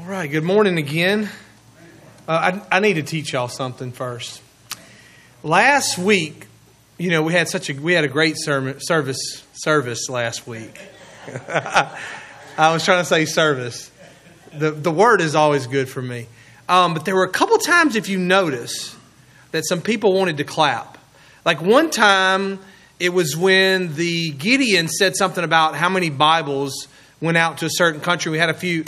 right, good morning again. I need to teach y'all something first. Last week, we had a great service last week. I was trying to say service. The word is always good for me. But there were a couple times, if you notice, that some people wanted to clap. Like one time, it was when the Gideon said something about how many Bibles went out to a certain country. We had a few.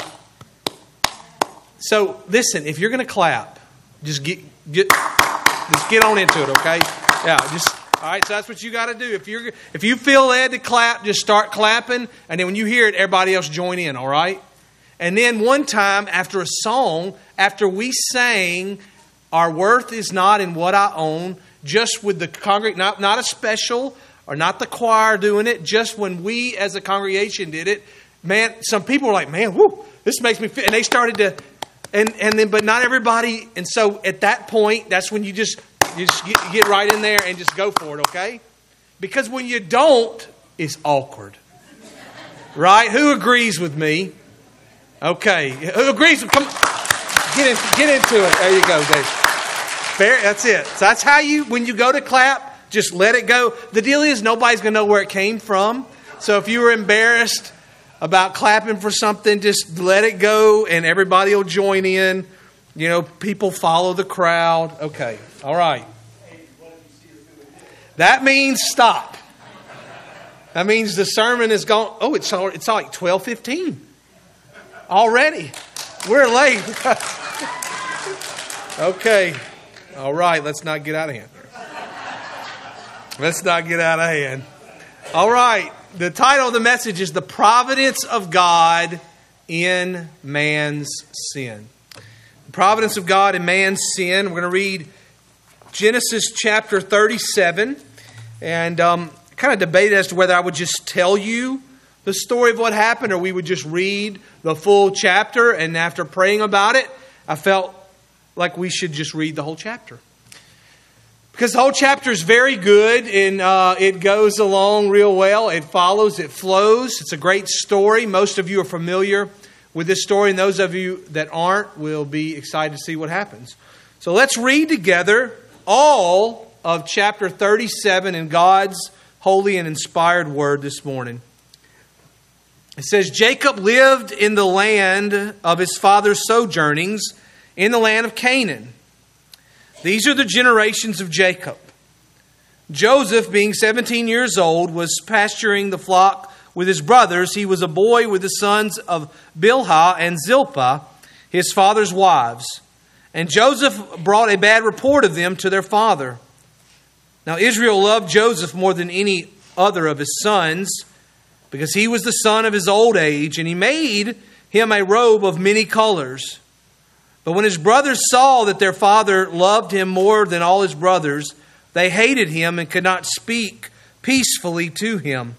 So listen, if you're going to clap, just get on into it, okay? Yeah, all right. So that's what you got to do. If you feel led to clap, just start clapping, and then when you hear it, everybody else join in. All right. And then one time after a song, after we sang, "Our worth is not in what I own," just with the congregation, not a special or not the choir doing it, just when we as a congregation did it, man, some people were like, "Man, whoo, this makes me feel," and they started to. But not everybody. And so at that point, that's when you just get right in there and just go for it, okay? Because when you don't, it's awkward. Right? Who agrees with me? Okay. Who agrees? Come on. Get into it. There you go, Dave. Fair. That's it. So that's how when you go to clap, just let it go. The deal is nobody's going to know where it came from. So if you were embarrassed about clapping for something, just let it go and everybody will join in. People follow the crowd. Okay. All right. That means stop. That means the sermon is gone. Oh, it's like 12:15 already. We're late. Okay. All right. Let's not get out of hand. All right. The title of the message is The Providence of God in Man's Sin. The providence of God in man's sin. We're going to read Genesis chapter 37 and kind of debated as to whether I would just tell you the story of what happened or we would just read the full chapter. And after praying about it, I felt like we should just read the whole chapter. Because the whole chapter is very good and it goes along real well. It follows, it flows. It's a great story. Most of you are familiar with this story, and those of you that aren't will be excited to see what happens. So let's read together all of chapter 37 in God's holy and inspired word this morning. It says, Jacob lived in the land of his father's sojournings in the land of Canaan. These are the generations of Jacob. Joseph, being 17 years old, was pasturing the flock with his brothers. He was a boy with the sons of Bilhah and Zilpah, his father's wives. And Joseph brought a bad report of them to their father. Now Israel loved Joseph more than any other of his sons, because he was the son of his old age, and he made him a robe of many colors. But when his brothers saw that their father loved him more than all his brothers, they hated him and could not speak peacefully to him.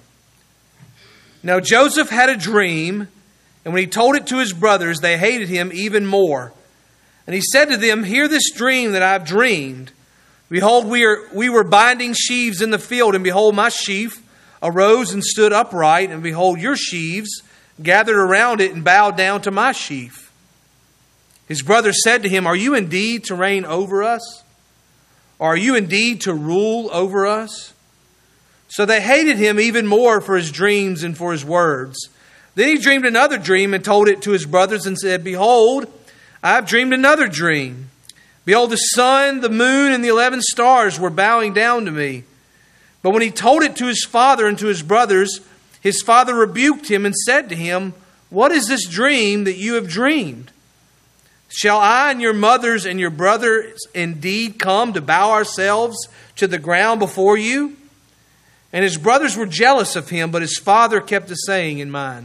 Now Joseph had a dream, and when he told it to his brothers, they hated him even more. And he said to them, "Hear this dream that I have dreamed. Behold, we were binding sheaves in the field, and behold, my sheaf arose and stood upright, and behold, your sheaves gathered around it and bowed down to my sheaf." His brothers said to him, "Are you indeed to reign over us? Or are you indeed to rule over us?" So they hated him even more for his dreams and for his words. Then he dreamed another dream and told it to his brothers and said, "Behold, I have dreamed another dream. Behold, the sun, the moon, and the 11 stars were bowing down to me." But when he told it to his father and to his brothers, his father rebuked him and said to him, "What is this dream that you have dreamed? Shall I and your mothers and your brothers indeed come to bow ourselves to the ground before you?" And his brothers were jealous of him, but his father kept the saying in mind.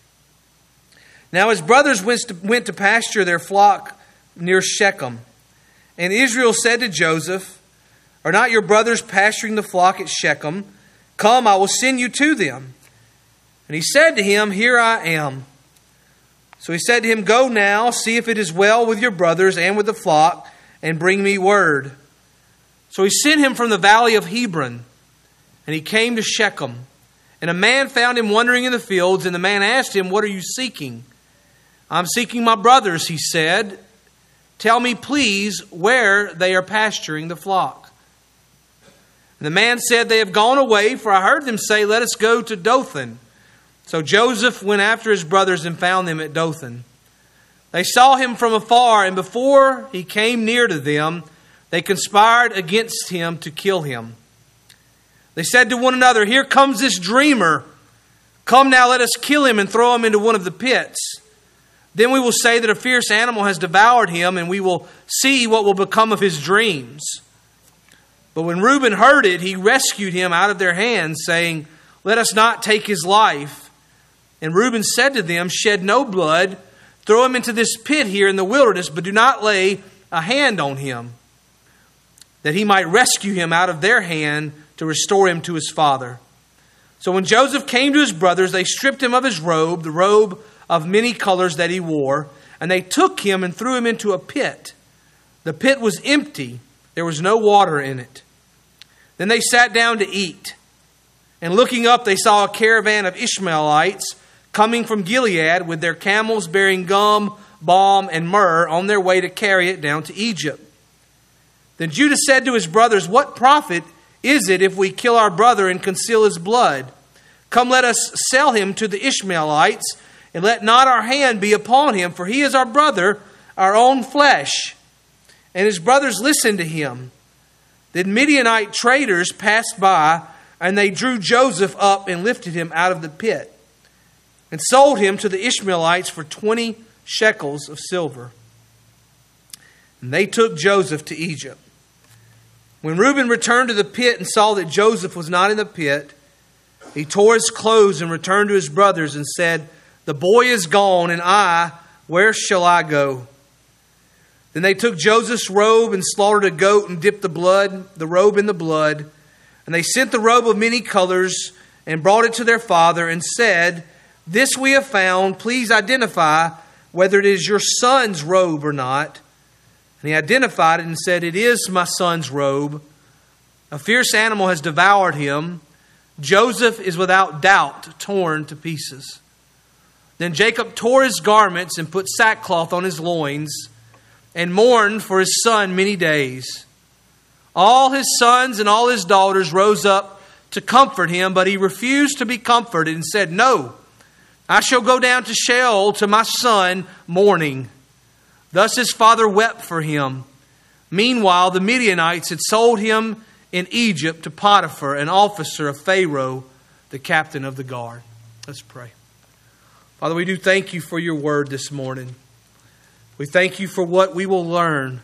Now his brothers went to pasture their flock near Shechem. And Israel said to Joseph, "Are not your brothers pasturing the flock at Shechem? Come, I will send you to them." And he said to him, "Here I am." So he said to him, "Go now, see if it is well with your brothers and with the flock, and bring me word." So he sent him from the valley of Hebron, and he came to Shechem. And a man found him wandering in the fields, and the man asked him, "What are you seeking?" I'm seeking my brothers, he said. Tell me, please, where they are pasturing the flock. And the man said, they have gone away, for I heard them say, let us go to Dothan. So Joseph went after his brothers and found them at Dothan. They saw him from afar, and before he came near to them, they conspired against him to kill him. They said to one another, here comes this dreamer. Come now, let us kill him and throw him into one of the pits. Then we will say that a fierce animal has devoured him, and we will see what will become of his dreams. But when Reuben heard it, he rescued him out of their hands, saying, let us not take his life. And Reuben said to them, shed no blood, throw him into this pit here in the wilderness, but do not lay a hand on him, that he might rescue him out of their hand to restore him to his father. So when Joseph came to his brothers, they stripped him of his robe, the robe of many colors that he wore, and they took him and threw him into a pit. The pit was empty. There was no water in it. Then they sat down to eat. And looking up, they saw a caravan of Ishmaelites coming from Gilead with their camels bearing gum, balm, and myrrh on their way to carry it down to Egypt. Then Judah said to his brothers, what profit is it if we kill our brother and conceal his blood? Come, let us sell him to the Ishmaelites, and let not our hand be upon him, for he is our brother, our own flesh. And his brothers listened to him. Then Midianite traders passed by, and they drew Joseph up and lifted him out of the pit, and sold him to the Ishmaelites for 20 shekels of silver. And they took Joseph to Egypt. When Reuben returned to the pit and saw that Joseph was not in the pit, he tore his clothes and returned to his brothers and said, the boy is gone, and where shall I go? Then they took Joseph's robe and slaughtered a goat and dipped the robe in the blood. And they sent the robe of many colors and brought it to their father and said, this we have found. Please identify whether it is your son's robe or not. And he identified it and said, it is my son's robe. A fierce animal has devoured him. Joseph is without doubt torn to pieces. Then Jacob tore his garments and put sackcloth on his loins and mourned for his son many days. All his sons and all his daughters rose up to comfort him, but he refused to be comforted and said, no, I shall go down to Sheol to my son mourning. Thus his father wept for him. Meanwhile, the Midianites had sold him in Egypt to Potiphar, an officer of Pharaoh, the captain of the guard. Let's pray. Father, we do thank you for your word this morning. We thank you for what we will learn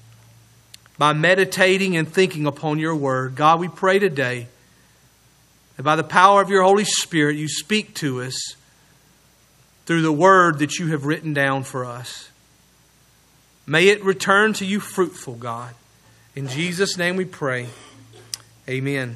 by meditating and thinking upon your word. God, we pray today that by the power of your Holy Spirit, you speak to us through the word that you have written down for us. May it return to you fruitful, God. In Jesus' name we pray. Amen.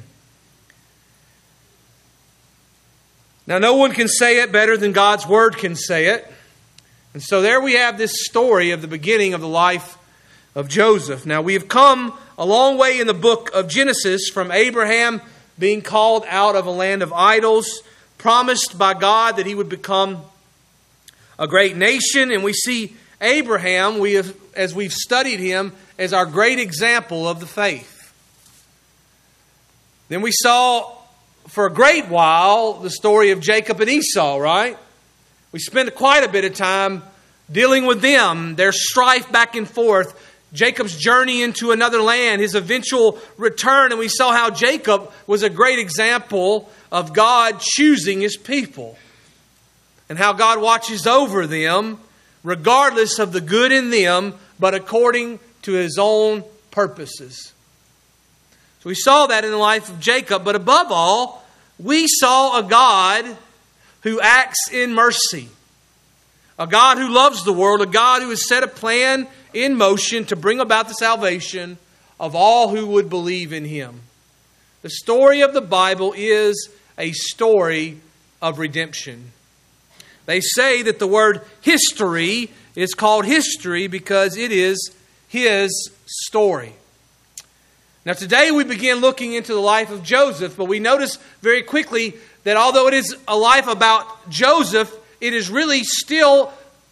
Now, no one can say it better than God's word can say it. And so there we have this story of the beginning of the life of Joseph. Now, we have come a long way in the book of Genesis from Abraham being called out of a land of idols, promised by God that he would become a great nation. And we see Abraham, as we've studied him, as our great example of the faith. Then we saw for a great while the story of Jacob and Esau, right? We spent quite a bit of time dealing with them, their strife back and forth, Jacob's journey into another land, his eventual return. And we saw how Jacob was a great example of God choosing his people and how God watches over them regardless of the good in them, but according to his own purposes. So we saw that in the life of Jacob, but above all, we saw a God who acts in mercy. A God who loves the world, a God who has set a plan in motion to bring about the salvation of all who would believe in him. The story of the Bible is a story of redemption. They say that the word history is called history because it is his story. Now today we begin looking into the life of Joseph, but we notice very quickly that although it is a life about Joseph, it is really still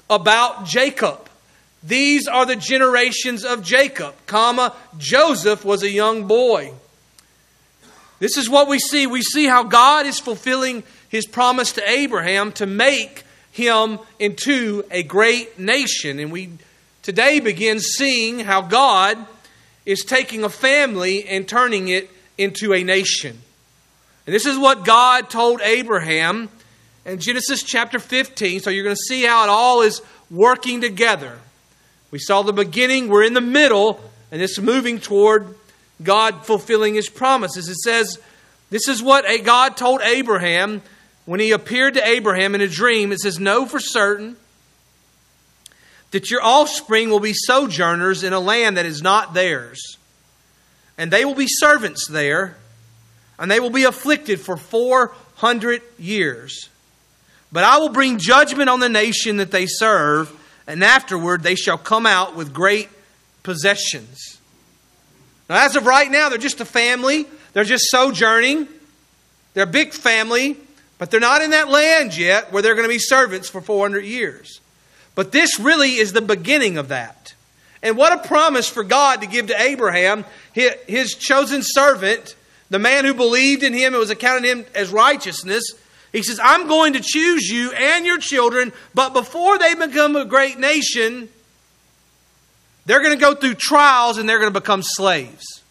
about Jacob. These are the generations of Jacob, Joseph was a young boy. This is what we see. We see how God is fulfilling His promise to Abraham to make him into a great nation. And we today begin seeing how God is taking a family and turning it into a nation. And this is what God told Abraham in Genesis chapter 15. So you're going to see how it all is working together. We saw the beginning, we're in the middle, and it's moving toward God fulfilling His promises. It says, this is what God told Abraham when He appeared to Abraham in a dream. It says, know for certain that your offspring will be sojourners in a land that is not theirs. And they will be servants there, and they will be afflicted for 400 years. But I will bring judgment on the nation that they serve, and afterward they shall come out with great possessions. Now, as of right now, they're just a family. They're just sojourning. They're a big family, but they're not in that land yet where they're going to be servants for 400 years. But this really is the beginning of that. And what a promise for God to give to Abraham, His chosen servant, the man who believed in Him and was accounted him as righteousness. He says, I'm going to choose you and your children, but before they become a great nation, they're going to go through trials and they're going to become slaves.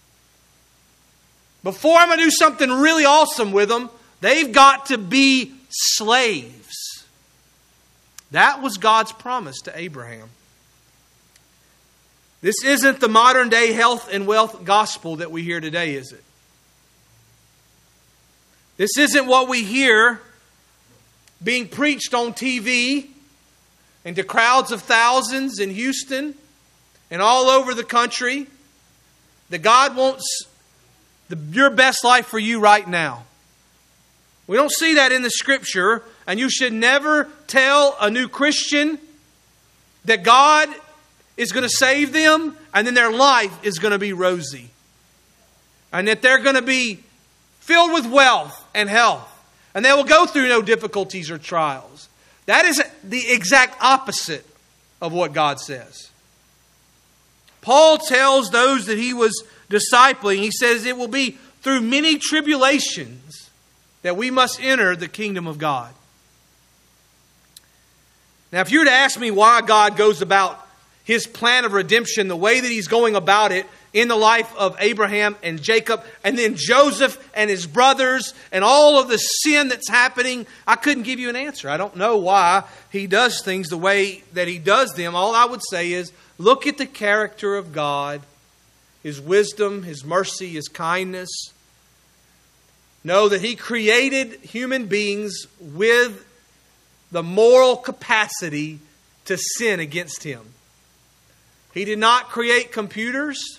Before I'm going to do something really awesome with them, they've got to be slaves. That was God's promise to Abraham. This isn't the modern day health and wealth gospel that we hear today, is it? This isn't what we hear being preached on TV and to crowds of thousands in Houston and all over the country. That God wants your best life for you right now. We don't see that in the Scripture, and you should never tell a new Christian that God is going to save them and then their life is going to be rosy. And that they're going to be filled with wealth and health. And they will go through no difficulties or trials. That is the exact opposite of what God says. Paul tells those that he was discipling, he says it will be through many tribulations that we must enter the kingdom of God. Now, if you were to ask me why God goes about His plan of redemption the way that He's going about it in the life of Abraham and Jacob, and then Joseph and his brothers, and all of the sin that's happening, I couldn't give you an answer. I don't know why He does things the way that He does them. All I would say is, look at the character of God, His wisdom, His mercy, His kindness. Know that He created human beings with the moral capacity to sin against Him. He did not create computers,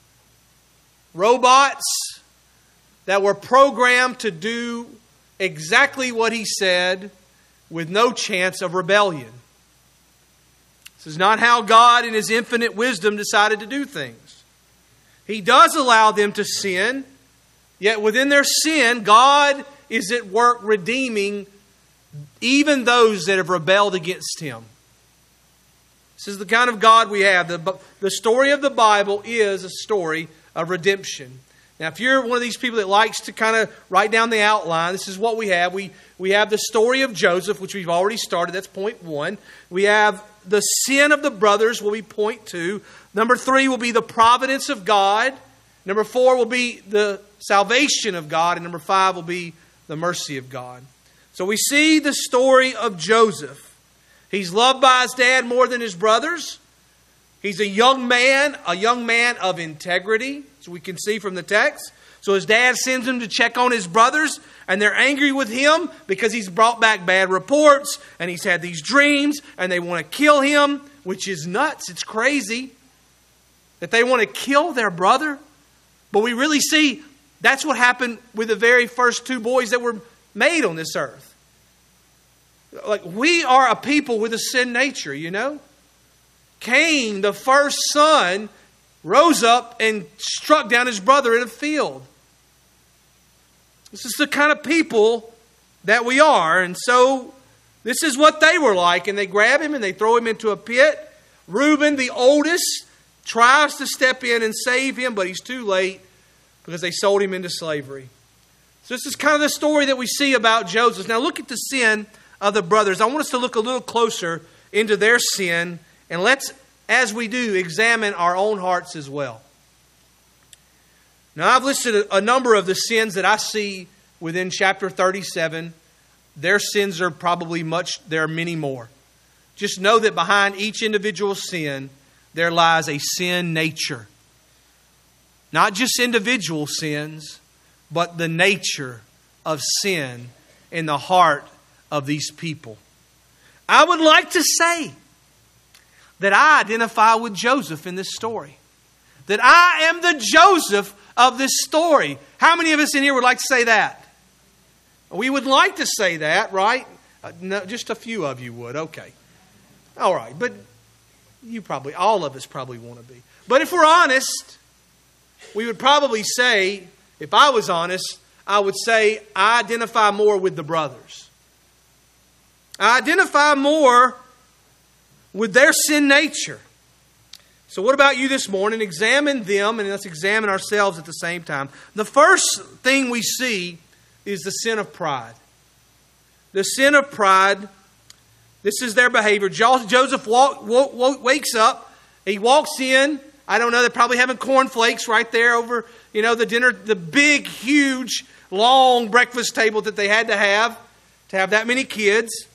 robots that were programmed to do exactly what He said with no chance of rebellion. This is not how God in His infinite wisdom decided to do things. He does allow them to sin, yet within their sin, God is at work redeeming even those that have rebelled against Him. This is the kind of God we have. The story of the Bible is a story of redemption. Now, if you're one of these people that likes to kind of write down the outline, this is what we have. We have the story of Joseph, which we've already started. That's point 1. We have the sin of the brothers, will be point 2. Number 3 will be the providence of God. Number 4 will be the salvation of God. And number 5 will be the mercy of God. So we see the story of Joseph. He's loved by his dad more than his brothers. He's a young man of integrity, as we can see from the text. So his dad sends him to check on his brothers, and they're angry with him because he's brought back bad reports, and he's had these dreams, and they want to kill him, which is nuts. It's crazy that they want to kill their brother. But we really see that's what happened with the very first 2 boys that were made on this earth. Like, we are a people with a sin nature, you know. Cain, the first son, rose up and struck down his brother in a field. This is the kind of people that we are. And so This is what they were like. And they grab him and they throw him into a pit. Reuben, the oldest, tries to step in and save him, but he's too late because they sold him into slavery. So this is kind of the story that we see about Joseph. Now look at the sin of the brothers. I want us to look a little closer into their sin, and let's, as we do, examine our own hearts as well. Now I've listed a number of the sins that I see within chapter 37. Their sins are probably there are many more. Just know that behind each individual sin, there lies a sin nature. Not just individual sins, but the nature of sin in the heart of these people. I would like to say that I identify with Joseph in this story. That I am the Joseph of this story. How many of us in here would like to say that? We would like to say that, right? No, just a few of you would. Okay. All right. But all of us probably want to be. But if we're honest, we would probably say, if I was honest, I would say I identify more with the brothers. I identify more with their sin nature. So what about you this morning? Examine them, and let's examine ourselves at the same time. The first thing we see is the sin of pride. The sin of pride, this is their behavior. Joseph wakes up, he walks in. I don't know, they're probably having cornflakes right there over, the dinner, the big, huge, long breakfast table that they had to have that many kids.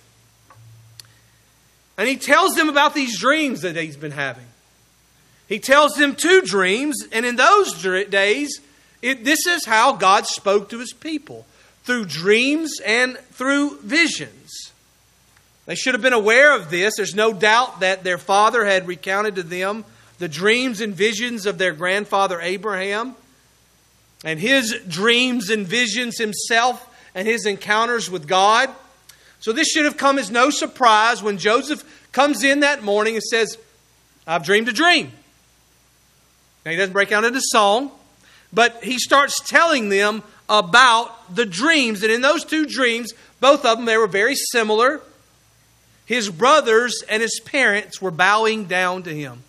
And he tells them about these dreams that he's been having. He tells them 2 dreams, and in those days, this is how God spoke to His people, through dreams and through visions. They should have been aware of this. There's no doubt that their father had recounted to them the dreams and visions of their grandfather Abraham, and his dreams and visions himself and his encounters with God. So this should have come as no surprise when Joseph comes in that morning and says, I've dreamed a dream. Now he doesn't break out into song, but he starts telling them about the dreams. And in those 2 dreams, both of them, they were very similar. His brothers and his parents were bowing down to him.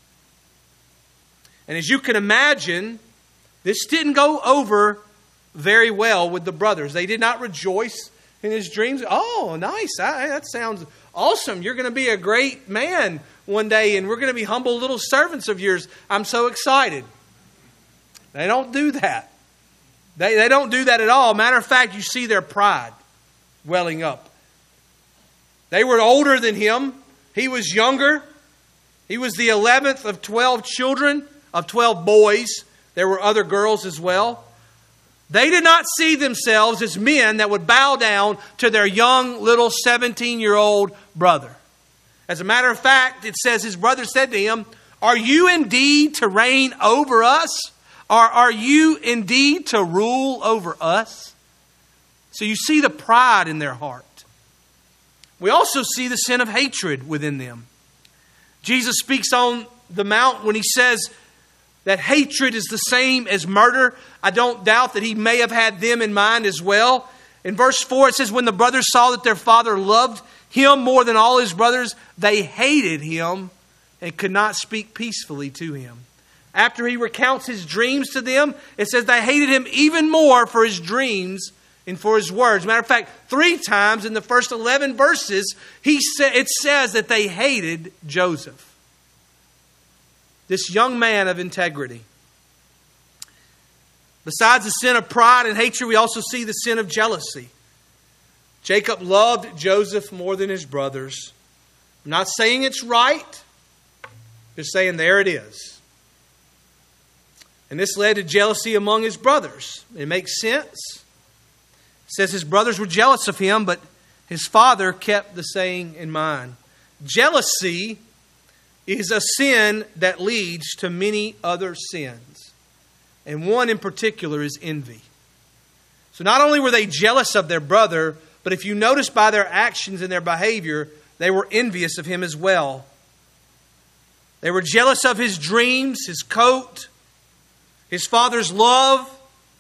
And as you can imagine, this didn't go over very well with the brothers. They did not rejoice in his dreams. Oh, nice. That sounds awesome. You're going to be a great man one day, and we're going to be humble little servants of yours. I'm so excited. They don't do that. They don't do that at all. Matter of fact, you see their pride welling up. They were older than him. He was younger. He was the 11th of 12 children, of 12 boys. There were other girls as well. They did not see themselves as men that would bow down to their young little 17-year-old brother. As a matter of fact, it says his brother said to him, are you indeed to reign over us? Or are you indeed to rule over us? So you see the pride in their heart. We also see the sin of hatred within them. Jesus speaks on the mount when he says that hatred is the same as murder. I don't doubt that he may have had them in mind as well. In verse 4 it says, when the brothers saw that their father loved him more than all his brothers, they hated him and could not speak peacefully to him. After he recounts his dreams to them, it says they hated him even more for his dreams and for his words. Matter of fact, 3 times in the first 11 verses, it says that they hated Joseph, this young man of integrity. Besides the sin of pride and hatred, we also see the sin of jealousy. Jacob loved Joseph more than his brothers. I'm not saying it's right, just saying there it is. And this led to jealousy among his brothers. It makes sense. It says his brothers were jealous of him, but his father kept the saying in mind. Jealousy is a sin that leads to many other sins. And one in particular is envy. So not only were they jealous of their brother, but if you notice by their actions and their behavior, they were envious of him as well. They were jealous of his dreams, his coat, his father's love.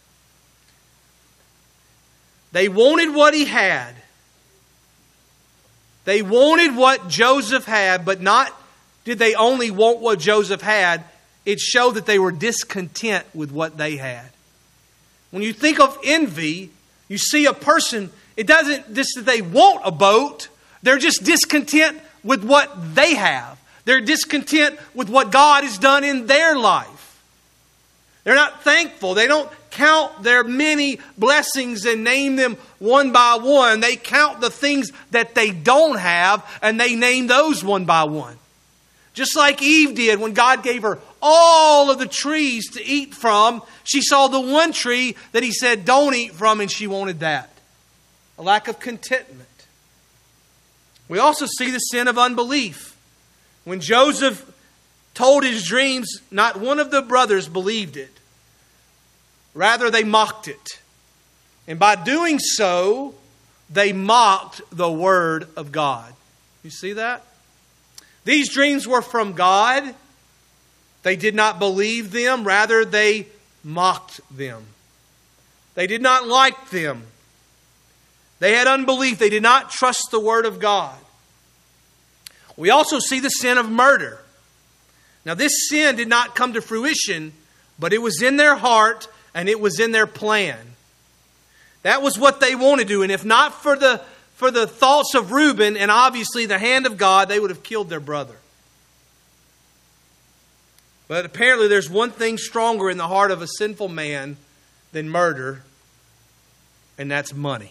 They wanted what he had. They wanted what Joseph had, but not did they only want what Joseph had. It showed that they were discontent with what they had. When you think of envy, you see a person, it doesn't just that they want a boat. They're just discontent with what they have. They're discontent with what God has done in their life. They're not thankful. They don't count their many blessings and name them one by one. They count the things that they don't have and they name those one by one. Just like Eve did when God gave her all of the trees to eat from. She saw the one tree that He said don't eat from, and she wanted that. A lack of contentment. We also see the sin of unbelief. When Joseph told his dreams, not one of the brothers believed it. Rather, they mocked it. And by doing so, they mocked the Word of God. You see that? These dreams were from God. They did not believe them. Rather, they mocked them. They did not like them. They had unbelief. They did not trust the Word of God. We also see the sin of murder. Now, this sin did not come to fruition, but it was in their heart and it was in their plan. That was what they wanted to do. And if not for the thoughts of Reuben and obviously the hand of God, they would have killed their brother. But apparently there's one thing stronger in the heart of a sinful man than murder, and that's money.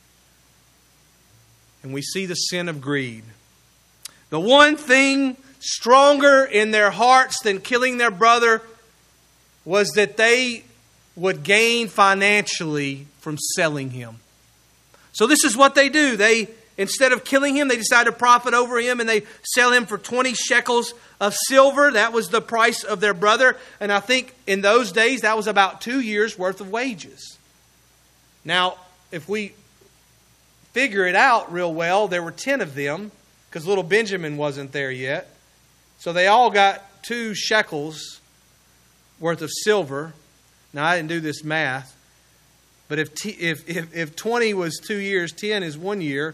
And we see the sin of greed. The one thing stronger in their hearts than killing their brother was that they would gain financially from selling him. So this is what they do. They, instead of killing him, they decide to profit over him, and they sell him for 20 shekels of silver. That was the price of their brother. And I think in those days, that was about 2 years' worth of wages. Now, if we figure it out real well, there were 10 of them, because little Benjamin wasn't there yet. So they all got 2 shekels worth of silver. Now, I didn't do this math. But if 20 was 2 years, 10 is 1 year.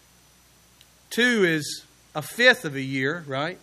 2 is a fifth of a year, right?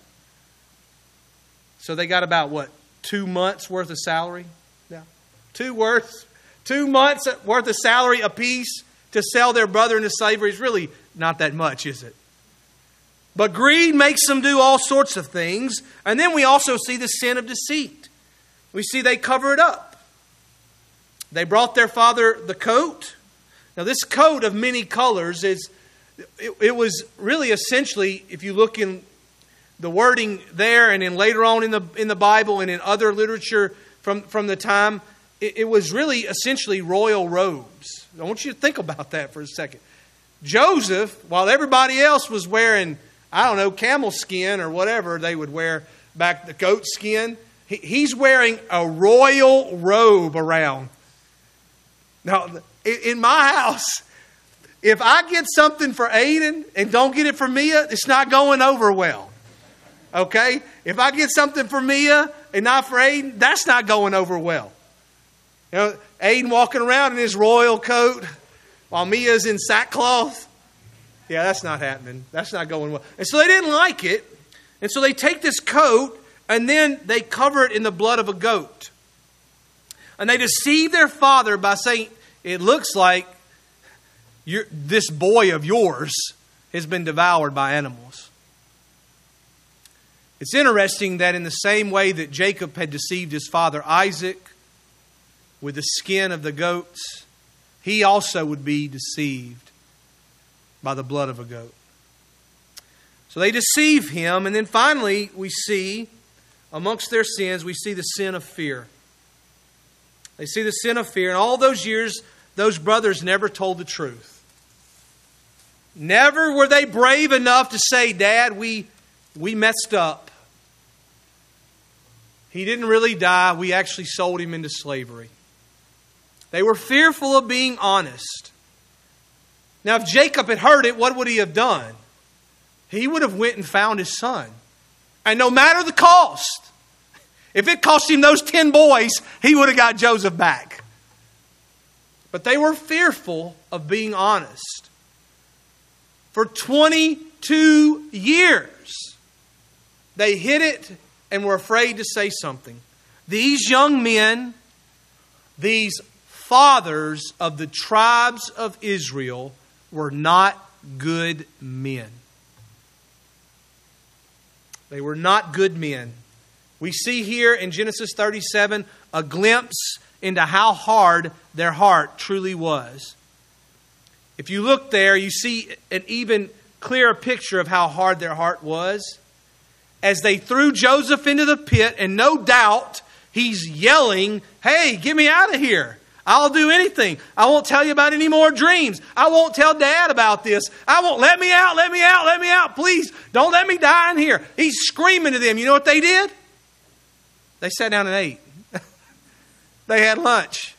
So they got about, 2 months worth of salary? Yeah. 2 months worth of salary apiece to sell their brother into slavery is really not that much, is it? But greed makes them do all sorts of things. And then we also see the sin of deceit. We see they cover it up. They brought their father the coat. Now this coat of many colors, it was really essentially, if you look in the wording there and in later on in the Bible and in other literature from the time, it was really essentially royal robes. I want you to think about that for a second. Joseph, while everybody else was wearing, camel skin or whatever they would wear back, the goat skin, he's wearing a royal robe around. Now, in my house, if I get something for Aiden and don't get it for Mia, it's not going over well. Okay? If I get something for Mia and not for Aiden, that's not going over well. You know, Aiden walking around in his royal coat while Mia's in sackcloth. Yeah, that's not happening. That's not going well. And so they didn't like it. And so they take this coat and then they cover it in the blood of a goat. And they deceive their father by saying, it looks like this boy of yours has been devoured by animals. It's interesting that in the same way that Jacob had deceived his father Isaac with the skin of the goats, he also would be deceived by the blood of a goat. So they deceive him. And then finally, we see, amongst their sins, we see the sin of fear. They see the sin of fear. And all those years, those brothers never told the truth. Never were they brave enough to say, Dad, we messed up. He didn't really die. We actually sold him into slavery. They were fearful of being honest. Now, if Jacob had heard it, what would he have done? He would have went and found his son. And no matter the cost, if it cost him those 10 boys, he would have got Joseph back. But they were fearful of being honest. For 22 2 years. They hid it and were afraid to say something. These young men, these fathers of the tribes of Israel, were not good men. They were not good men. We see here in Genesis 37 a glimpse into how hard their heart truly was. If you look there, you see an even clearer picture of how hard their heart was. As they threw Joseph into the pit, and no doubt he's yelling, "Hey, get me out of here. I'll do anything. I won't tell you about any more dreams. I won't tell Dad about this. I won't, let me out, let me out, let me out. Please, don't let me die in here." He's screaming to them. You know what they did? They sat down and ate. They had lunch.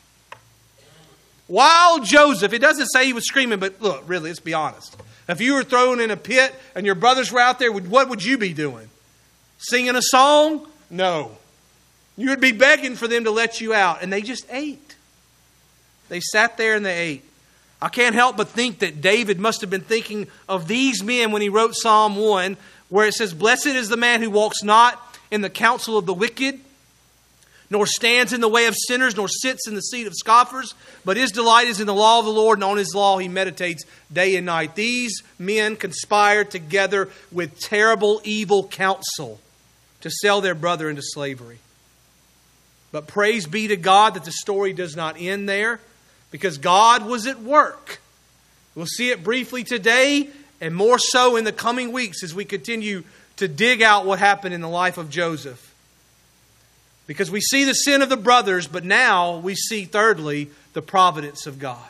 While Joseph, it doesn't say he was screaming, but look, really, let's be honest. If you were thrown in a pit and your brothers were out there, what would you be doing? Singing a song? No. You would be begging for them to let you out. And they just ate. They sat there and they ate. I can't help but think that David must have been thinking of these men when he wrote Psalm 1, where it says, "Blessed is the man who walks not in the counsel of the wicked, nor stands in the way of sinners, nor sits in the seat of scoffers, but his delight is in the law of the Lord, and on his law he meditates day and night." These men conspired together with terrible, evil counsel to sell their brother into slavery. But praise be to God that the story does not end there, because God was at work. We'll see it briefly today, and more so in the coming weeks as we continue to dig out what happened in the life of Joseph. Because we see the sin of the brothers, but now we see, thirdly, the providence of God.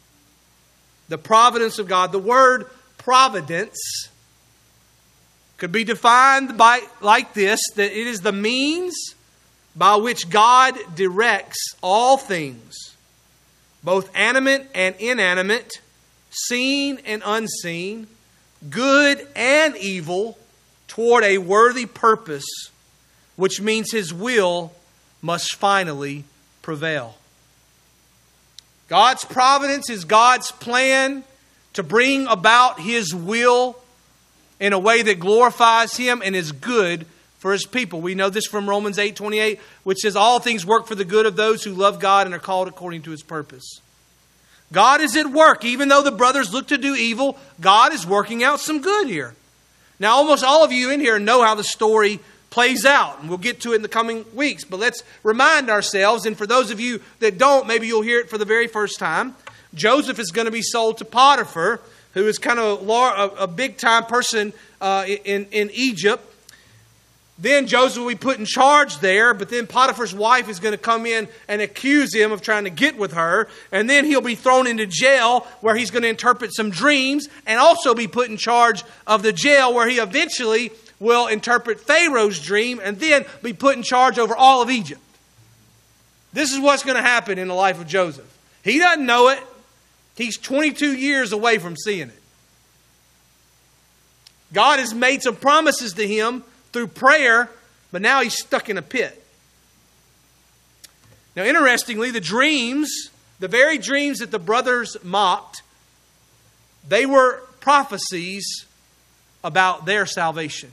The providence of God. The word providence could be defined like this, that it is the means by which God directs all things, both animate and inanimate, seen and unseen, good and evil, toward a worthy purpose, which means His will must finally prevail. God's providence is God's plan to bring about His will in a way that glorifies Him and is good for His people. We know this from Romans 8:28, which says, "All things work for the good of those who love God and are called according to His purpose." God is at work. Even though the brothers look to do evil, God is working out some good here. Now, almost all of you in here know how the story plays out, and we'll get to it in the coming weeks. But let's remind ourselves, and for those of you that don't, maybe you'll hear it for the very first time. Joseph is going to be sold to Potiphar, who is kind of a big-time person in Egypt. Then Joseph will be put in charge there, but then Potiphar's wife is going to come in and accuse him of trying to get with her. And then he'll be thrown into jail where he's going to interpret some dreams and also be put in charge of the jail where he eventually will interpret Pharaoh's dream and then be put in charge over all of Egypt. This is what's going to happen in the life of Joseph. He doesn't know it. He's 22 years away from seeing it. God has made some promises to him through prayer, but now he's stuck in a pit. Now, interestingly, the dreams, the very dreams that the brothers mocked, they were prophecies about their salvation.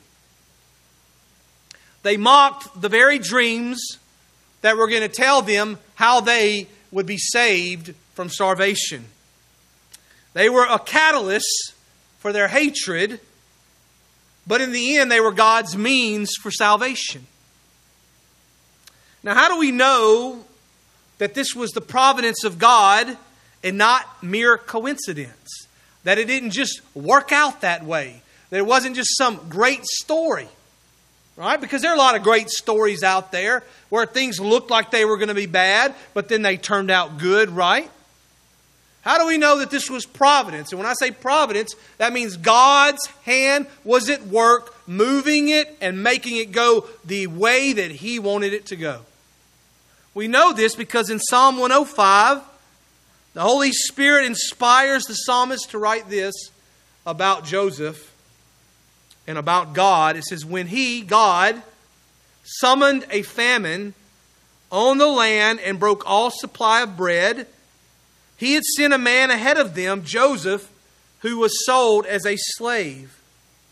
They mocked the very dreams that were going to tell them how they would be saved from starvation. They were a catalyst for their hatred, but in the end, they were God's means for salvation. Now, how do we know that this was the providence of God and not mere coincidence? That it didn't just work out that way? That it wasn't just some great story? Right? Because there are a lot of great stories out there where things looked like they were going to be bad, but then they turned out good, right? How do we know that this was providence? And when I say providence, that means God's hand was at work, moving it and making it go the way that He wanted it to go. We know this because in Psalm 105, the Holy Spirit inspires the psalmist to write this about Joseph and about God. It says, "When He, God, summoned a famine on the land and broke all supply of bread, He had sent a man ahead of them, Joseph, who was sold as a slave.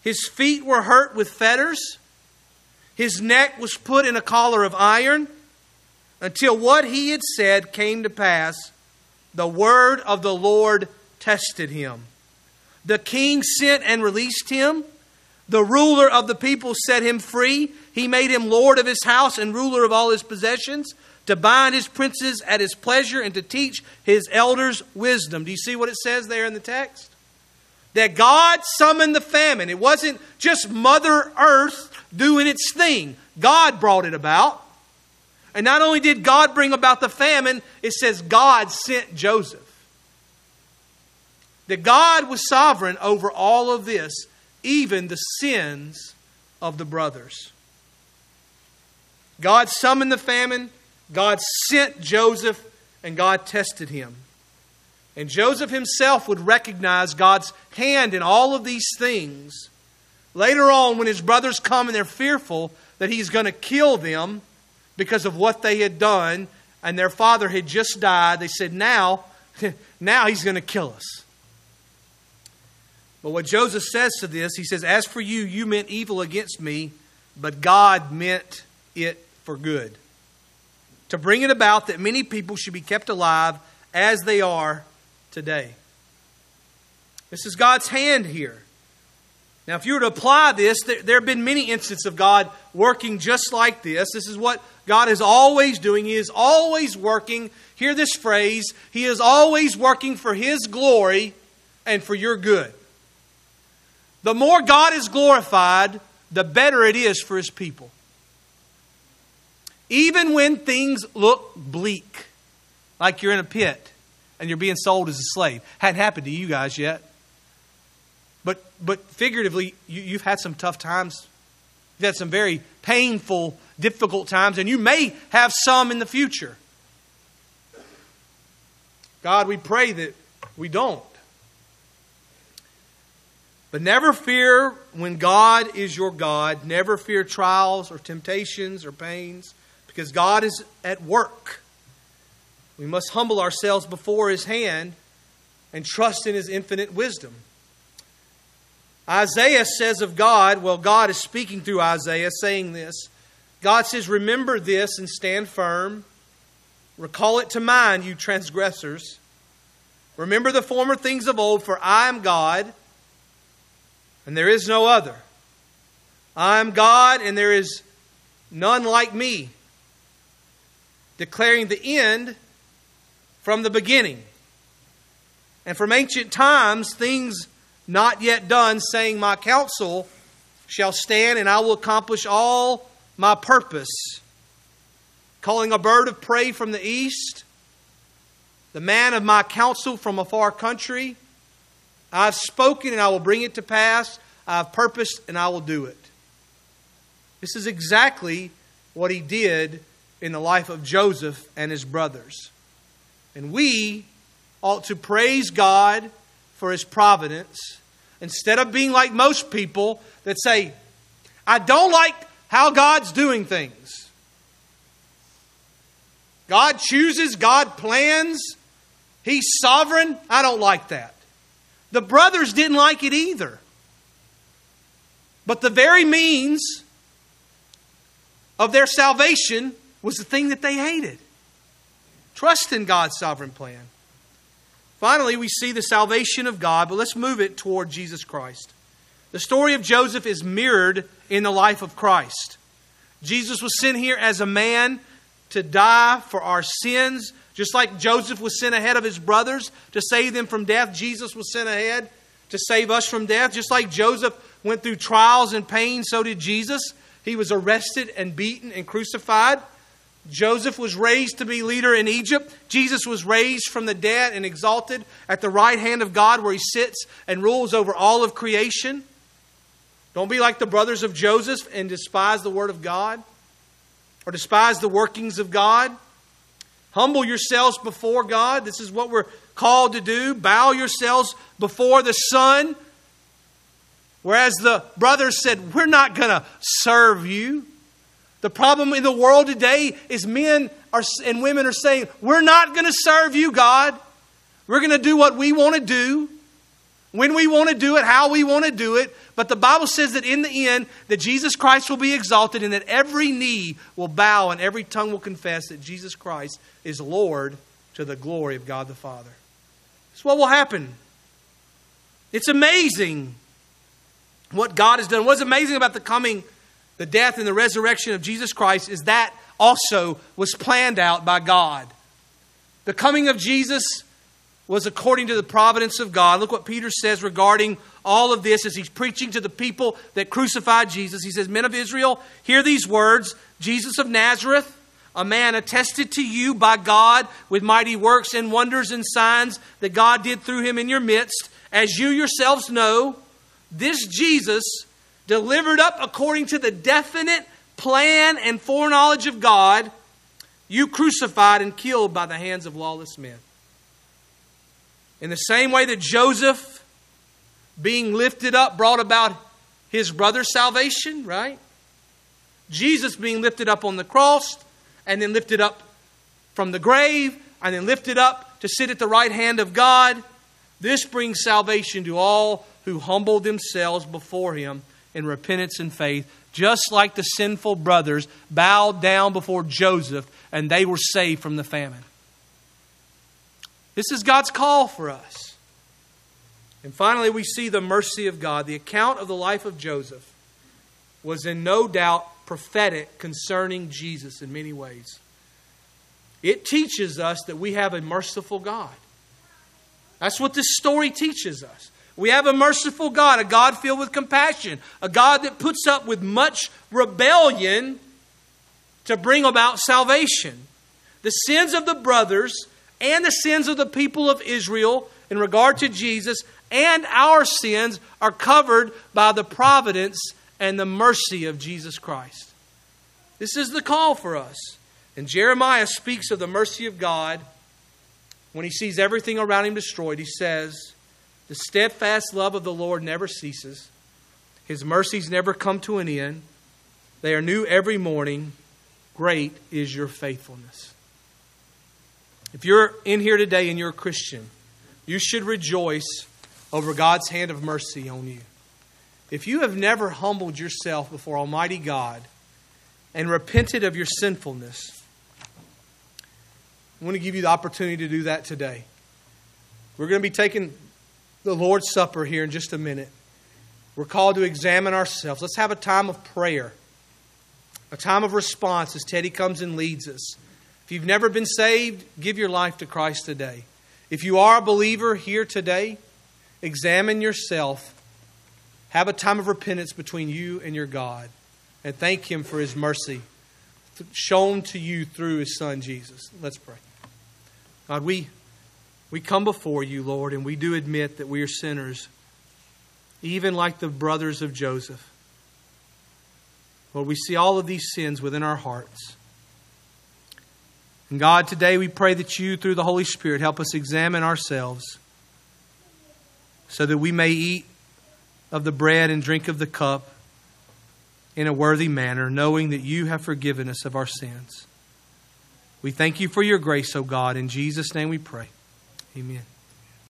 His feet were hurt with fetters. His neck was put in a collar of iron, until what he had said came to pass. The word of the Lord tested him. The king sent and released him. The ruler of the people set him free. He made him lord of his house and ruler of all his possessions, to bind his princes at his pleasure and to teach his elders wisdom. Do you see what it says there in the text? That God summoned the famine. It wasn't just Mother Earth doing its thing. God brought it about. And not only did God bring about the famine, it says God sent Joseph. That God was sovereign over all of this, even the sins of the brothers. God summoned the famine, God sent Joseph, and God tested him. And Joseph himself would recognize God's hand in all of these things. Later on, when his brothers come and they're fearful that he's going to kill them because of what they had done, and their father had just died, they said, now he's going to kill us. But what Joseph says to this, he says, as for you, you meant evil against me, but God meant it for good, to bring it about that many people should be kept alive as they are today. This is God's hand here. Now, if you were to apply this, there have been many instances of God working just like this. This is what God is always doing. He is always working. Hear this phrase. He is always working for His glory and for your good. The more God is glorified, the better it is for His people. Even when things look bleak, like you're in a pit and you're being sold as a slave. Hadn't happened to you guys yet. But figuratively, you've had some tough times. You've had some very painful, difficult times, and you may have some in the future. God, we pray that we don't. But never fear when God is your God. Never fear trials or temptations or pains, because God is at work. We must humble ourselves before His hand and trust in His infinite wisdom. Isaiah says of God, well, God is speaking through Isaiah saying this. God says, remember this and stand firm. Recall it to mind, you transgressors. Remember the former things of old, for I am God, and there is no other. I am God, and there is none like me, declaring the end from the beginning, and from ancient times things not yet done, saying, my counsel shall stand, and I will accomplish all my purpose. Calling a bird of prey from the east, the man of my counsel from a far country. I have spoken, and I will bring it to pass. I have purposed, and I will do it. This is exactly what He did in the life of Joseph and his brothers. And we ought to praise God for His providence, instead of being like most people that say, I don't like how God's doing things. God chooses, God plans, He's sovereign. I don't like that. The brothers didn't like it either. But the very means of their salvation was the thing that they hated. Trust in God's sovereign plan. Finally, we see the salvation of God, but let's move it toward Jesus Christ. The story of Joseph is mirrored in the life of Christ. Jesus was sent here as a man to die for our sins. Just like Joseph was sent ahead of his brothers to save them from death, Jesus was sent ahead to save us from death. Just like Joseph went through trials and pain, so did Jesus. He was arrested and beaten and crucified. Joseph was raised to be leader in Egypt. Jesus was raised from the dead and exalted at the right hand of God, where He sits and rules over all of creation. Don't be like the brothers of Joseph and despise the word of God, or despise the workings of God. Humble yourselves before God. This is what we're called to do. Bow yourselves before the Son. Whereas the brothers said, we're not going to serve you. The problem in the world today is men and women are saying, we're not going to serve you, God. We're going to do what we want to do. when we want to do it, how we want to do it. But the Bible says that in the end, that Jesus Christ will be exalted and that every knee will bow and every tongue will confess that Jesus Christ is Lord to the glory of God the Father. That's what will happen. It's amazing what God has done. What's amazing about the death and the resurrection of Jesus Christ is that also was planned out by God. The coming of Jesus was according to the providence of God. Look what Peter says regarding all of this as he's preaching to the people that crucified Jesus. He says, "Men of Israel, hear these words. Jesus of Nazareth, a man attested to you by God with mighty works and wonders and signs that God did through him in your midst. As you yourselves know, this Jesus, delivered up according to the definite plan and foreknowledge of God, you crucified and killed by the hands of lawless men." In the same way that Joseph, being lifted up, brought about his brother's salvation, right? Jesus being lifted up on the cross, and then lifted up from the grave, and then lifted up to sit at the right hand of God. This brings salvation to all who humble themselves before Him in repentance and faith, just like the sinful brothers bowed down before Joseph, and they were saved from the famine. This is God's call for us. And finally, we see the mercy of God. The account of the life of Joseph was in no doubt prophetic concerning Jesus in many ways. It teaches us that we have a merciful God. That's what this story teaches us. We have a merciful God, a God filled with compassion, a God that puts up with much rebellion to bring about salvation. The sins of the brothers and the sins of the people of Israel in regard to Jesus and our sins are covered by the providence and the mercy of Jesus Christ. This is the call for us. And Jeremiah speaks of the mercy of God when he sees everything around him destroyed. He says, "The steadfast love of the Lord never ceases. His mercies never come to an end. They are new every morning. Great is your faithfulness." If you're in here today and you're a Christian, you should rejoice over God's hand of mercy on you. If you have never humbled yourself before Almighty God and repented of your sinfulness, I want to give you the opportunity to do that today. We're going to be taking the Lord's Supper here in just a minute. We're called to examine ourselves. Let's have a time of prayer, a time of response as Teddy comes and leads us. If you've never been saved, give your life to Christ today. If you are a believer here today, examine yourself. Have a time of repentance between you and your God. And thank Him for His mercy shown to you through His Son, Jesus. Let's pray. God, we come before you, Lord, and we do admit that we are sinners, even like the brothers of Joseph. Lord, we see all of these sins within our hearts. And God, today we pray that you, through the Holy Spirit, help us examine ourselves so that we may eat of the bread and drink of the cup in a worthy manner, knowing that you have forgiven us of our sins. We thank you for your grace, O God. In Jesus' name we pray. Amen.